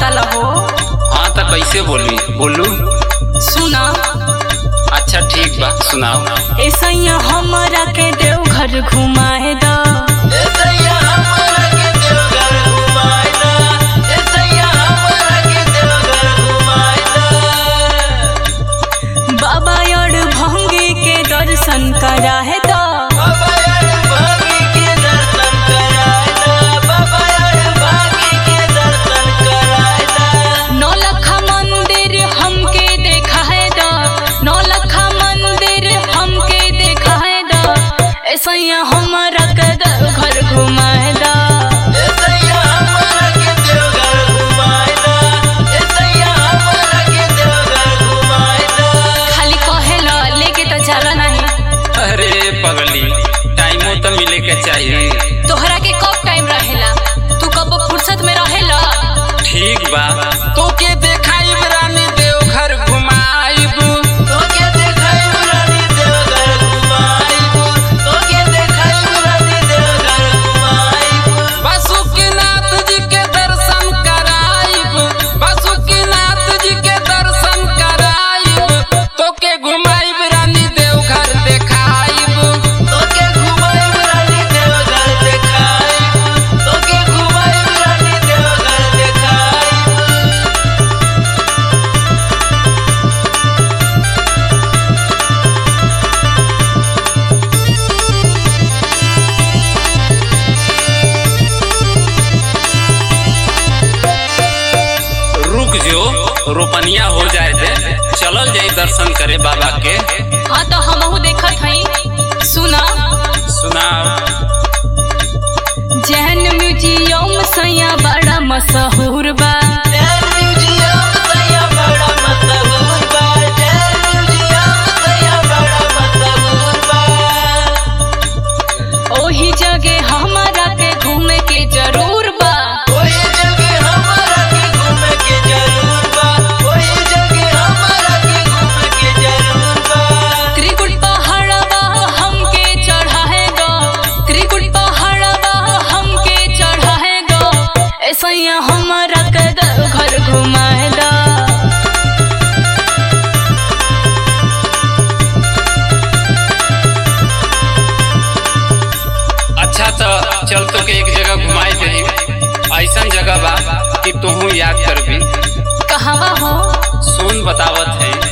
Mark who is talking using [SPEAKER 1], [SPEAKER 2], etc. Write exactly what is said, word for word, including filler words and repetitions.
[SPEAKER 1] बताला हो।
[SPEAKER 2] हाँ तो कैसे बोली बोलू।
[SPEAKER 1] सुना।
[SPEAKER 2] अच्छा ठीक बा सुनाओ।
[SPEAKER 1] ऐसा हमारा के देवघर घुमाए दा। बाबा और भंगी के दर्शन कराए दा। नौलखा मंदिर हमके देखाए दा। नौलखा मंदिर हमके देखाए दा। ऐसा हमारा के देवघर घुमाए दा। खाली कहेला लेके तो जाला नहीं।
[SPEAKER 2] अरे पगली टाइमो तो मिले के चाहिए।
[SPEAKER 1] तोहरा के कब टाइम रहेला? तू कब फुर्सत में रहेला?
[SPEAKER 2] ठीक बा तो के देखाई रानी देवघर घुमाइब।
[SPEAKER 3] तो के देखाई रानी देवघर घुमाइब। तो के देखाई रानी देवघर घुमाइब।
[SPEAKER 2] बासुकीनाथ जी के दर्शन कराइब। बासुकीनाथ जी के दर्शन कराइब। तो के घुमाइब रानी देवघर देखाइब।
[SPEAKER 3] तो के घुमाइब रानी देवघर देखाइब। तो के घुमाइब रानी देवघर देखाइब।
[SPEAKER 2] रुक जो रोपनिया हो जाए दे चलल जाई दर्शन करे बाबा के।
[SPEAKER 1] हाँ तो हमहू देखत हई। सुना।
[SPEAKER 2] सुनाओ।
[SPEAKER 1] जैन म्यूजियम सैया बड़ा मशहूर बा।
[SPEAKER 3] जैन म्यूजियम सैया बड़ा मशहूर बा। जैन म्यूजियम सैया बड़ा मशहूर बा।
[SPEAKER 1] ओही जगह हमारा के घूमे के जरूर बा।
[SPEAKER 3] ओही जगह हमारा के घूमे के जरूर बा। ओही जगह हमारा के घूमे के जरूर बा।
[SPEAKER 1] त्रिकुट पहाड़वा हमके चढ़ाए दो। त्रिकुट पहाड़वा हमके चढ़ाए दो। ऐसा हमारा के देवघर घुमाए दा।
[SPEAKER 2] अच्छा तो चल तो के एक जगह घुमाई दे। ऐसा जगह बा कि तू याद करबी।
[SPEAKER 1] कहवा हो?
[SPEAKER 2] सुन बतावत है।